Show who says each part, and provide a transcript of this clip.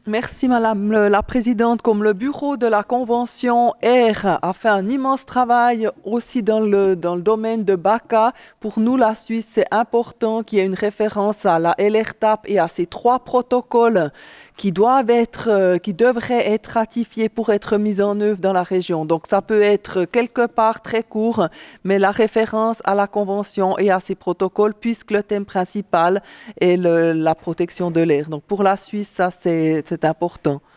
Speaker 1: Merci Madame la Présidente. Comme le bureau de la Convention Air a fait un immense travail aussi dans le domaine de BACA, pour nous, la Suisse, c'est important qu'il y ait une référence à la LRTAP et à ces trois protocoles qui devraient être ratifiés pour être mis en œuvre dans la région. Donc ça peut être quelque part très court, mais la référence à la Convention et à ces protocoles, puisque le thème principal et la protection de l'air. Donc pour la Suisse, ça c'est important.